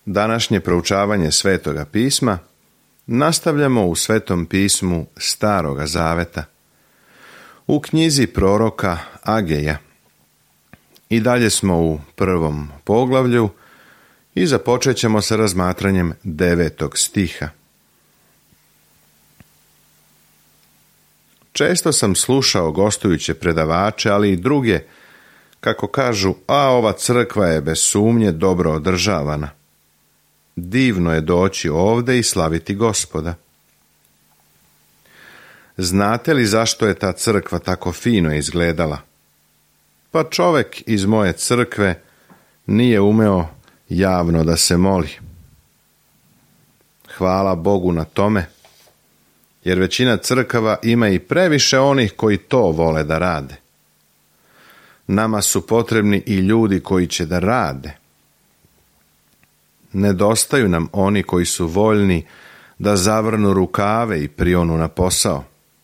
Današnje proučavanje Svetoga pisma nastavljamo u Svetom pismu Staroga zaveta, u knjizi proroka Ageja. I dalje smo u 1. poglavlju i započet ćemo sa razmatranjem 9. stiha. Često sam slušao gostujuće predavače, ali i druge, kako kažu, ova crkva je bez sumnje dobro održavana. Divno je doći ovdje i slaviti Gospoda. Znate li zašto je ta crkva tako fino izgledala? Pa čovjek iz moje crkve nije umeo javno da se moli. Hvala Bogu na tome, jer većina crkava ima i previše onih koji to vole da rade. Nama su potrebni i ljudi koji će da rade. Nedostaju nam oni koji su voljni da zavrnu rukave i prionu na posao.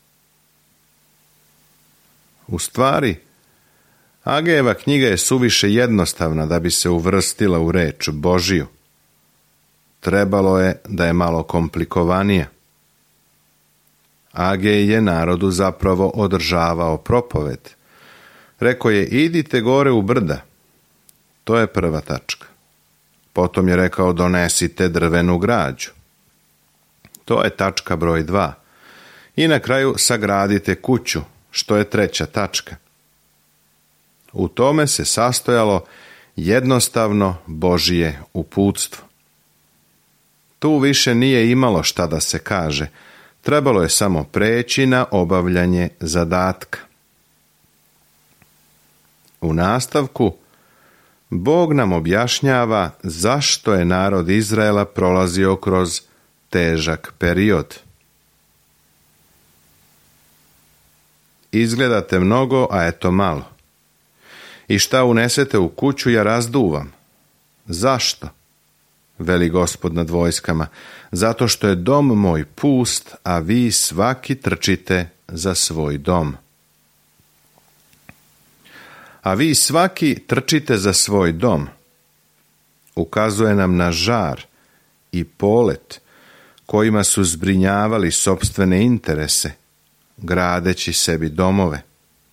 U stvari, Agejeva knjiga je suviše jednostavna da bi se uvrstila u reč Božiju. Trebalo je da je malo komplikovanija. Agej je narodu zapravo održavao propoved. Rekao je, idite gore u brda. To je prva tačka. Potom je rekao, donesite drvenu građu. To je tačka broj 2. I na kraju sagradite kuću, što je treća tačka. U tome se sastojalo jednostavno Božije uputstvo. Tu više nije imalo šta da se kaže. Trebalo je samo preći na obavljanje zadatka. U nastavku Bog nam objašnjava zašto je narod Izraela prolazio kroz težak period. Izgledate mnogo, a eto malo. I šta unesete u kuću, ja razduvam. Zašto? Veli Gospod nad vojskama. Zato što je dom moj pust, a vi svaki trčite za svoj dom. A vi svaki trčite za svoj dom. Ukazuje nam na žar i polet kojima su zbrinjavali sopstvene interese, gradeći sebi domove.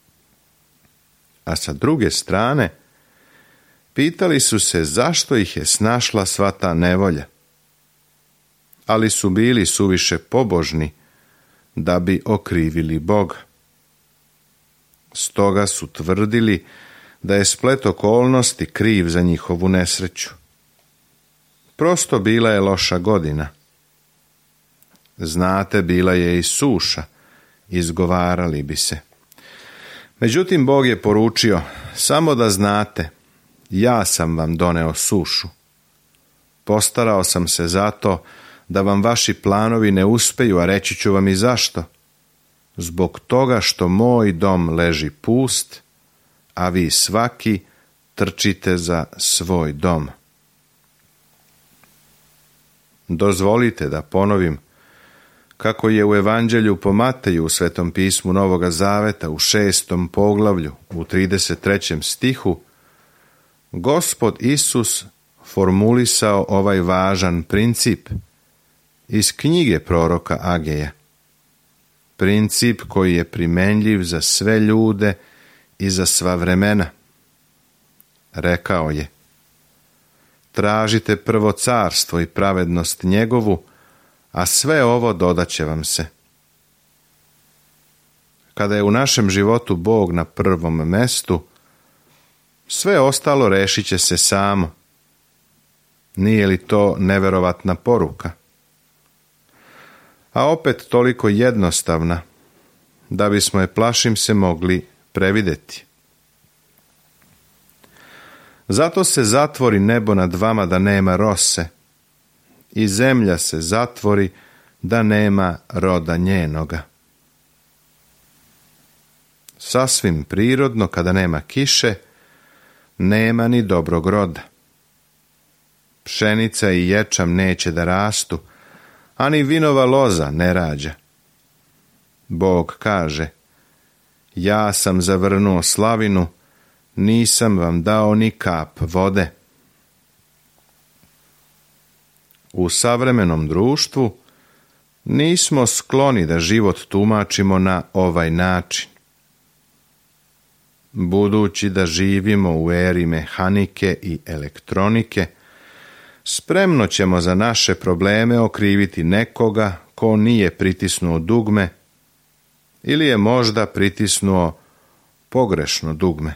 A sa druge strane, pitali su se zašto ih je snašla sva ta nevolja. Ali su bili suviše pobožni da bi okrivili Boga. Stoga su tvrdili da je splet okolnosti kriv za njihovu nesreću. Prosto bila je loša godina. Znate, bila je i suša, izgovarali bi se. Međutim, Bog je poručio, samo da znate, ja sam vam doneo sušu. Postarao sam se zato da vam vaši planovi ne uspeju, a reći ću vam i zašto. Zbog toga što moj dom leži pust, a vi svaki trčite za svoj dom. Dozvolite da ponovim kako je u Evanđelju po Mateju u Svetom pismu Novoga Zaveta u 6. poglavlju u 33. stihu Gospod Isus formulisao ovaj važan princip iz knjige proroka Ageja. Princip koji je primenljiv za sve ljude i za sva vremena. Rekao je, tražite prvo carstvo i pravednost njegovu, a sve ovo dodaće vam se. Kada je u našem životu Bog na prvom mestu, sve ostalo rešit će se samo. Nije li to neverovatna poruka? A opet toliko jednostavna, da bismo je, plašim se, mogli prevideti. Zato se zatvori nebo nad vama da nema rose, i zemlja se zatvori da nema roda njenoga. Sasvim prirodno, kada nema kiše, nema ni dobrog roda. Pšenica i ječam neće da rastu, ani vinova loza ne rađa. Bog kaže, ja sam zavrnuo slavinu, nisam vam dao ni kap vode. u savremenom društvu nismo skloni da život tumačimo na ovaj način. Budući da živimo u eri mehanike i elektronike, spremno ćemo za naše probleme okriviti nekoga ko nije pritisnuo dugme ili je možda pritisnuo pogrešno dugme.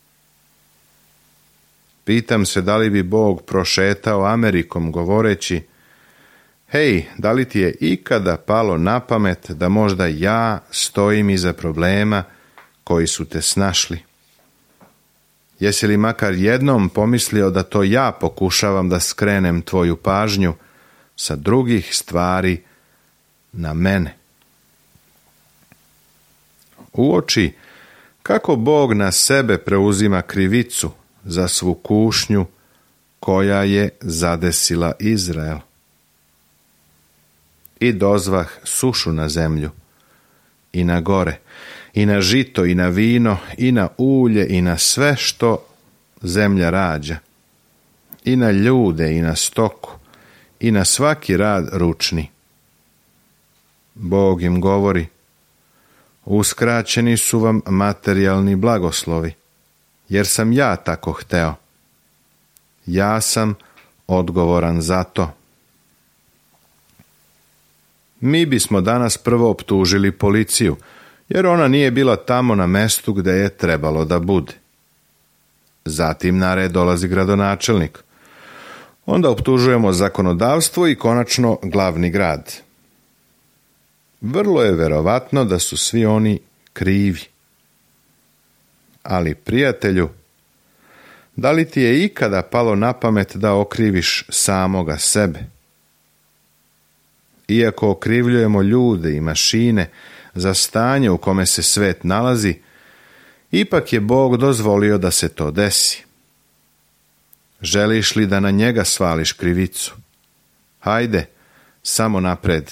Pitam se da li bi Bog prošetao Amerikom govoreći: hej, da li ti je ikada palo na pamet da možda ja stojim iza problema koji su te snašli? Jesi li makar jednom pomislio da to ja pokušavam da skrenem tvoju pažnju sa drugih stvari na mene? Uoči kako Bog na sebe preuzima krivicu za svu kušnju koja je zadesila Izrael. I dozvah sušu na zemlju, i na gore, i na žito, i na vino, i na ulje, i na sve što zemlja rađa, i na ljude, i na stoku, i na svaki rad ručni. Bog im govori: uskraćeni su vam materijalni blagoslovi, jer sam ja tako hteo. Ja sam odgovoran za to. Mi bismo danas prvo optužili policiju, jer ona nije bila tamo na mestu gde je trebalo da bude. Zatim na red dolazi gradonačelnik. Onda optužujemo zakonodavstvo i konačno glavni grad. Vrlo je verovatno da su svi oni krivi. Ali, prijatelju, da li ti je ikada palo na pamet da okriviš samoga sebe? Iako okrivljujemo ljude i mašine za stanje u kome se svet nalazi, ipak je Bog dozvolio da se to desi. Želiš li da na njega svališ krivicu? Hajde, samo napred.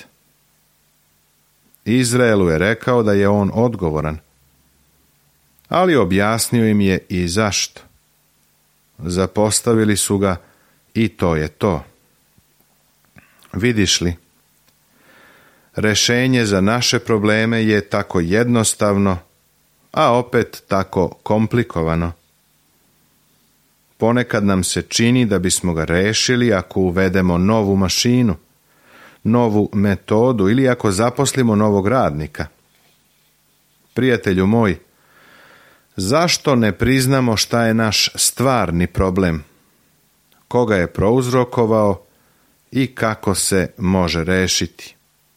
Izraelu je rekao da je on odgovoran, ali objasnio im je i zašto. Zapostavili su ga i to je to. Vidiš li, rešenje za naše probleme je tako jednostavno, a opet tako komplikovano. Ponekad nam se čini da bismo ga rešili ako uvedemo novu mašinu, novu metodu ili ako zaposlimo novog radnika. Prijatelju moj, zašto ne priznamo šta je naš stvarni problem, koga je prouzrokovao i kako se može rešiti?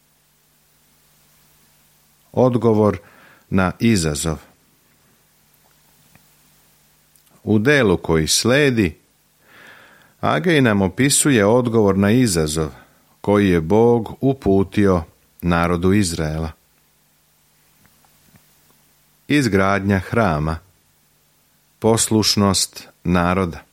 Odgovor na izazov. U delu koji sledi, Agej nam opisuje odgovor na izazov koji je Bog uputio narodu Izraela. Izgradnja hrama, poslušnost naroda.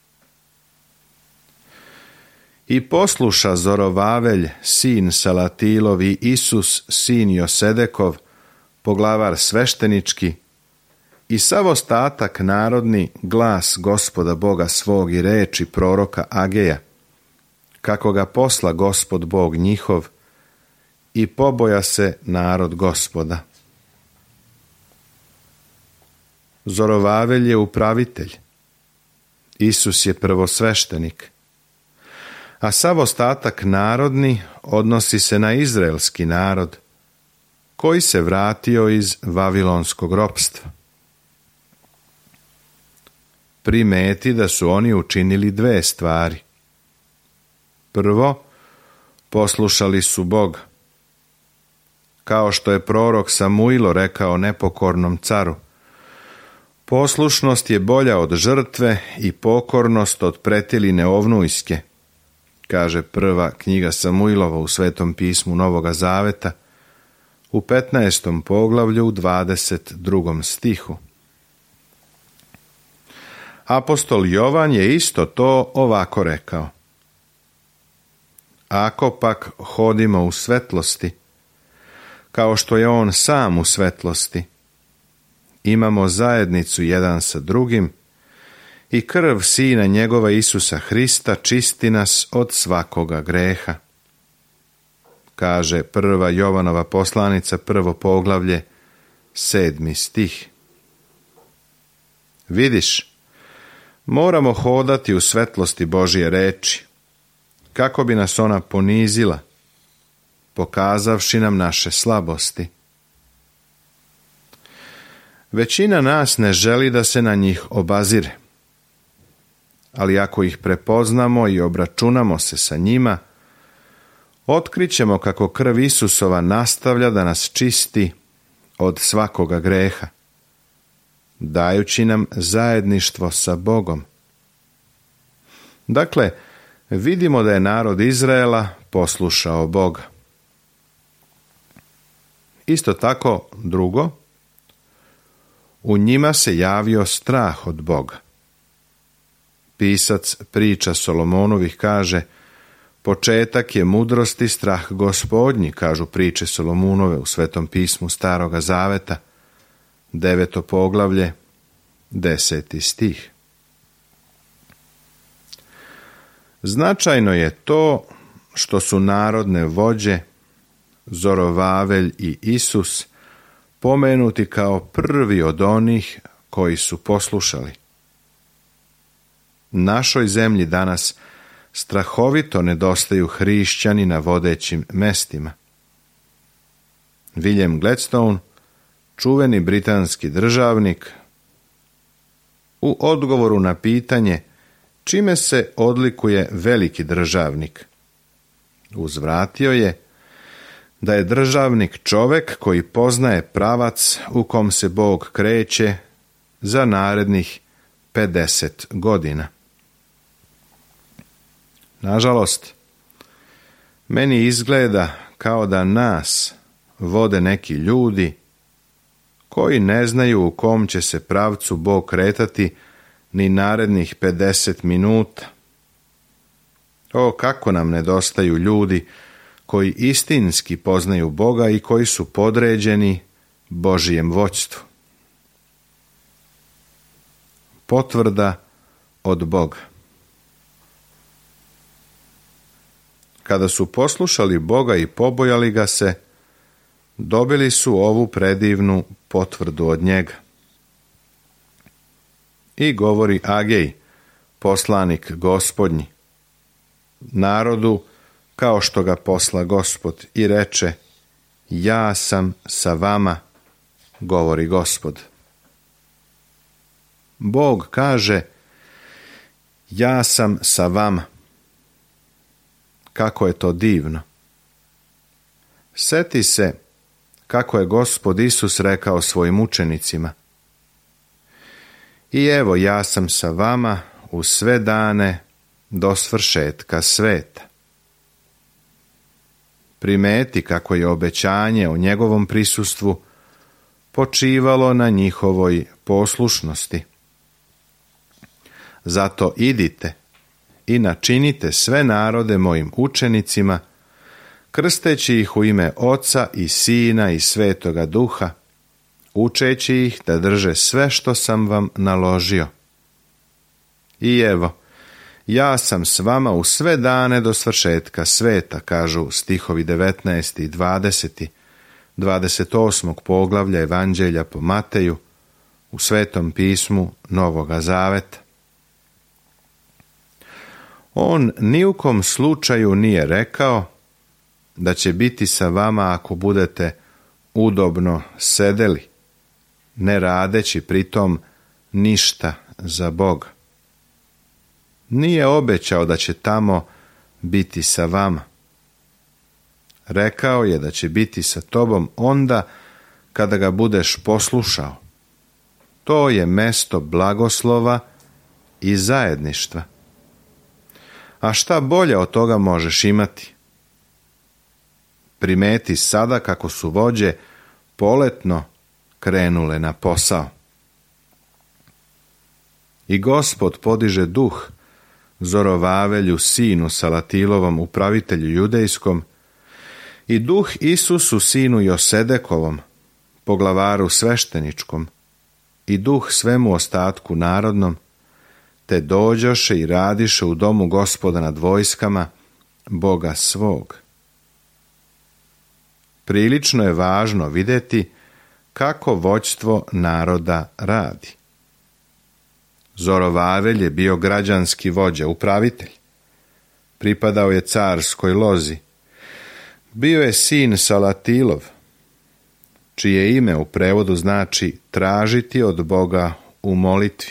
I posluša Zorovavelj, sin Salatilov, i Isus, sin Josedekov, poglavar sveštenički, i sav ostatak narodni glas Gospoda Boga svog i reči proroka Ageja, kako ga posla Gospod Bog njihov, i poboja se narod Gospoda. Zorovavelj je upravitelj, Isus je prvosveštenik, a sav ostatak narodni odnosi se na izraelski narod, koji se vratio iz vavilonskog ropstva. Primeti da su oni učinili dve stvari. Prvo, poslušali su Boga. Kao što je prorok Samuilo rekao nepokornom caru: poslušnost je bolja od žrtve i pokornost od pretiline ovnujske, kaže prva knjiga Samuilova u Svetom pismu Novoga Zaveta, u 15. poglavlju u 22. stihu. Apostol Jovan je isto to ovako rekao: ako pak hodimo u svetlosti, kao što je on sam u svetlosti, imamo zajednicu jedan sa drugim i krv Sina njegova Isusa Hrista čisti nas od svakoga greha. Kaže 1. Jovanova poslanica, 1. poglavlje, 7. stih. Vidiš, moramo hodati u svetlosti Božje reči, kako bi nas ona ponizila, pokazavši nam naše slabosti. Većina nas ne želi da se na njih obazire, ali ako ih prepoznamo i obračunamo se sa njima, otkrićemo kako krv Isusova nastavlja da nas čisti od svakoga greha, dajući nam zajedništvo sa Bogom. Dakle, vidimo da je narod Izraela poslušao Boga. Isto tako, drugo, u njima se javio strah od Boga. Pisac priča Solomonovih kaže: početak je mudrosti strah Gospodnji, kažu priče Solomonove u Svetom pismu Staroga Zaveta, 9. poglavlje, 10. stih. Značajno je to što su narodne vođe Zorovavelj i Isus pomenuti kao prvi od onih koji su poslušali. Našoj zemlji danas strahovito nedostaju hrišćani na vodećim mestima. William Gladstone, čuveni britanski državnik, u odgovoru na pitanje čime se odlikuje veliki državnik, uzvratio je da je državnik čovek koji poznaje pravac u kom se Bog kreće za narednih 50 godina. Nažalost, meni izgleda kao da nas vode neki ljudi koji ne znaju u kom će se pravcu Bog kretati ni narednih 50 minuta. O, kako nam nedostaju ljudi koji istinski poznaju Boga i koji su podređeni Božijem vođstvu. Potvrda od Boga. Kada su poslušali Boga i pobojali ga se, dobili su ovu predivnu potvrdu od njega. I govori Agej, poslanik Gospodnji, narodu kao što ga posla Gospod, i reče: ja sam sa vama, govori Gospod. Bog kaže: ja sam sa vama. Kako je to divno. Seti se kako je Gospod Isus rekao svojim učenicima: i evo, ja sam sa vama u sve dane do svršetka sveta. Primeti kako je obećanje o njegovom prisustvu počivalo na njihovoj poslušnosti. Zato idite i načinite sve narode mojim učenicima, krsteći ih u ime Oca i Sina i Svetoga Duha, učeći ih da drže sve što sam vam naložio. I evo, ja sam s vama u sve dane do svršetka sveta, kažu stihovi 19. i 20. 28. poglavlja Evanđelja po Mateju u Svetom pismu Novoga Zaveta. On ni u kom slučaju nije rekao da će biti sa vama ako budete udobno sedeli, ne radeći pritom ništa za Boga. Nije obećao da će tamo biti sa vama. Rekao je da će biti sa tobom onda kada ga budeš poslušao. To je mesto blagoslova i zajedništva. A šta bolje od toga možeš imati? Primeti sada kako su vođe poletno krenule na posao. I Gospod podiže duh Zorovavelju, sinu Salatilovom, upravitelju judejskom, i duh Isusu, sinu Josedekovom, poglavaru svešteničkom, i duh svemu ostatku narodnom, te dođoše i radiše u domu Gospoda nad vojskama, Boga svog. Prilično je važno vidjeti kako vođstvo naroda radi. Zorovavelj je bio građanski vođa, upravitelj. Pripadao je carskoj lozi. Bio je sin Salatilov, čije ime u prevodu znači tražiti od Boga u molitvi.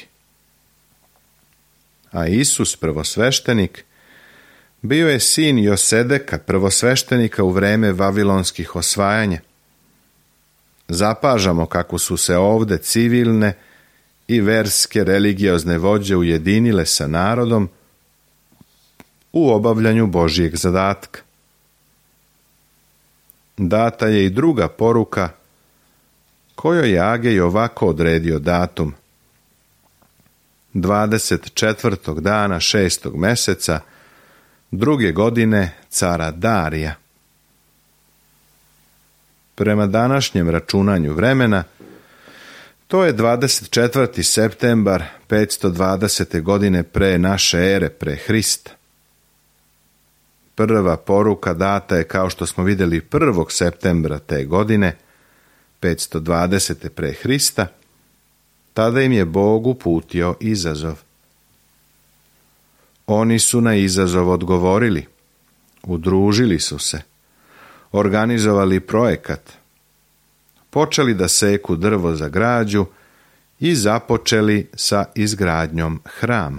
A Isus, prvosveštenik, bio je sin Josedeka, prvosveštenika u vreme vavilonskih osvajanja. Zapažamo kako su se ovde civilne i verske religiozne vođe ujedinile sa narodom u obavljanju Božijeg zadatka. Data je i druga poruka kojoj je Agej ovako odredio datum. 24. dana 6. meseca 2. godine cara Darija. Prema današnjem računanju vremena, to je 24. septembar 520. godine pre naše ere, pre Hrista. Prva poruka data je, kao što smo vidjeli, 1. septembra te godine, 520. pre Hrista. Tada im je Bog uputio izazov. Oni su na izazov odgovorili, udružili su se, organizovali projekat, počeli da seku drvo za građu i započeli sa izgradnjom hrama.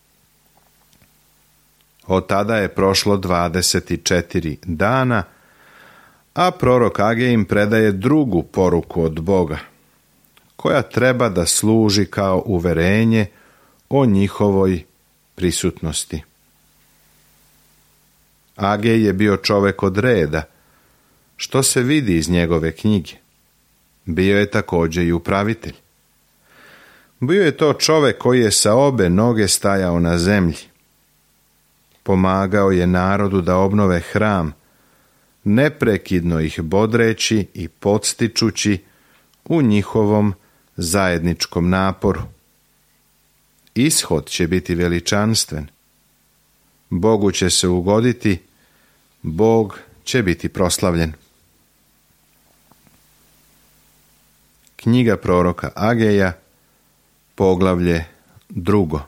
Od tada je prošlo 24 dana, a prorok Agej im predaje drugu poruku od Boga, koja treba da služi kao uverenje o njihovoj prisutnosti. Agej je bio čovek od reda, što se vidi iz njegove knjige. Bio je također i upravitelj. Bio je to čovek koji je sa obe noge stajao na zemlji. Pomagao je narodu da obnove hram, neprekidno ih bodreći i podstičući u njihovom zajedničkom naporu. Ishod će biti veličanstven. Bogu će se ugoditi, Bog će biti proslavljen. Knjiga proroka Ageja, poglavlje 2.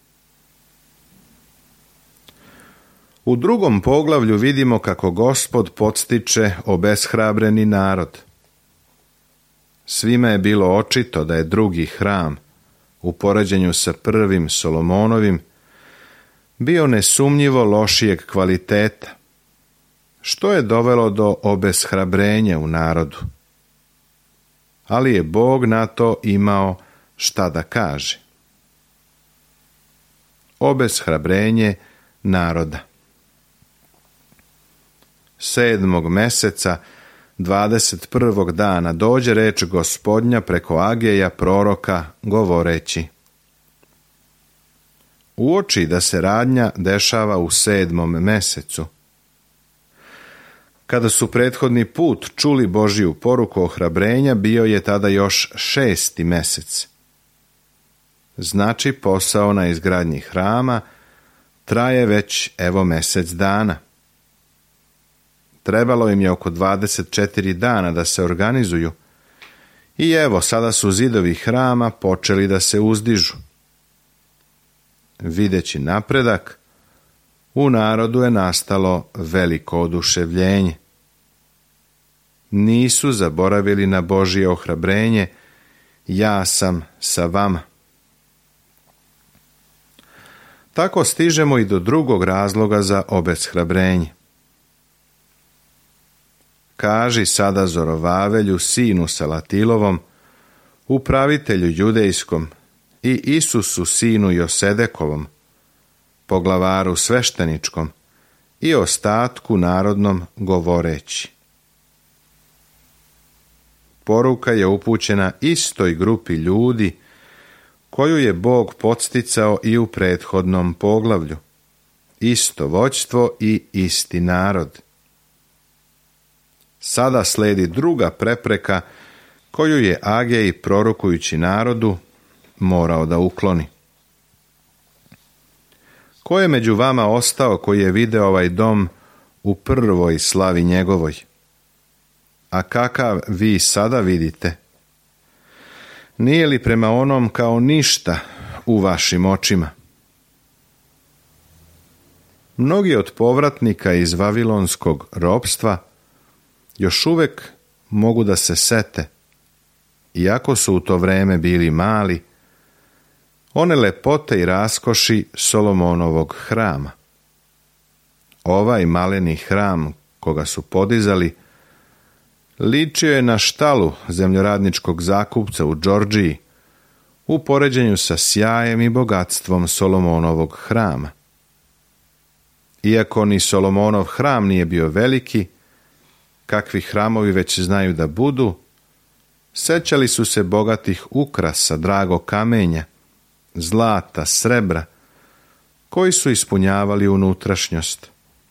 U 2. poglavlju vidimo kako Gospod podstiče obeshrabreni narod. Svima je bilo očito da je drugi hram, u poređenju sa prvim Solomonovim, bio nesumnjivo lošijeg kvaliteta, što je dovelo do obeshrabrenja u narodu. Ali je Bog na to imao šta da kaže. Obeshrabrenje naroda. 7. meseca 21. dana dođe reč Gospodnja preko Ageja proroka govoreći: Uoči da se radnja dešava u 7. mesecu. Kada su prethodni put čuli Božiju poruku ohrabrenja, bio je tada još 6. mesec. Znači, posao na izgradnji hrama traje već evo mesec dana. Trebalo im je oko 24 dana da se organizuju i evo sada su zidovi hrama počeli da se uzdižu. Videći napredak, u narodu je nastalo veliko oduševljenje. Nisu zaboravili na Božje ohrabrenje, ja sam sa vama. Tako stižemo i do drugog razloga za obeshrabrenje. Kaži sada Zorovavelju, sinu Salatilovom, upravitelju judejskom, i Isusu, sinu Josedekovom, poglavaru svešteničkom, i ostatku narodnom govoreći. Poruka je upućena istoj grupi ljudi koju je Bog podsticao i u prethodnom poglavlju. Isto vođstvo i isti narod. Sada sledi druga prepreka koju je Agej, prorokujući narodu, morao da ukloni. Ko je među vama ostao koji je video ovaj dom u prvoj slavi njegovoj? A kakav vi sada vidite? Nije li prema onom kao ništa u vašim očima? Mnogi od povratnika iz vavilonskog ropstva još uvek mogu da se sete, iako su u to vreme bili mali, one lepote i raskoši Solomonovog hrama. Ovaj maleni hram koga su podizali ličio je na štalu zemljoradničkog zakupca u Džordžiji u poređenju sa sjajem i bogatstvom Solomonovog hrama. Iako ni Solomonov hram nije bio veliki, kakvi hramovi već znaju da budu, sećali su se bogatih ukrasa, dragog kamenja, zlata, srebra, koji su ispunjavali unutrašnjost.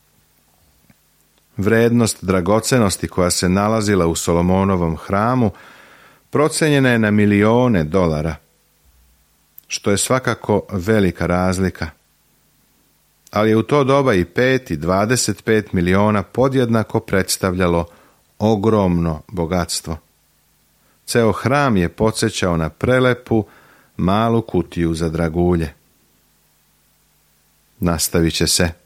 Vrednost dragocenosti koja se nalazila u Solomonovom hramu procenjena je na milione dolara, što je svakako velika razlika. Ali je u to doba i 5 i 25 miliona podjednako predstavljalo ogromno bogatstvo. Ceo hram je podsjećao na prelepu malu kutiju za dragulje. Nastavit će se.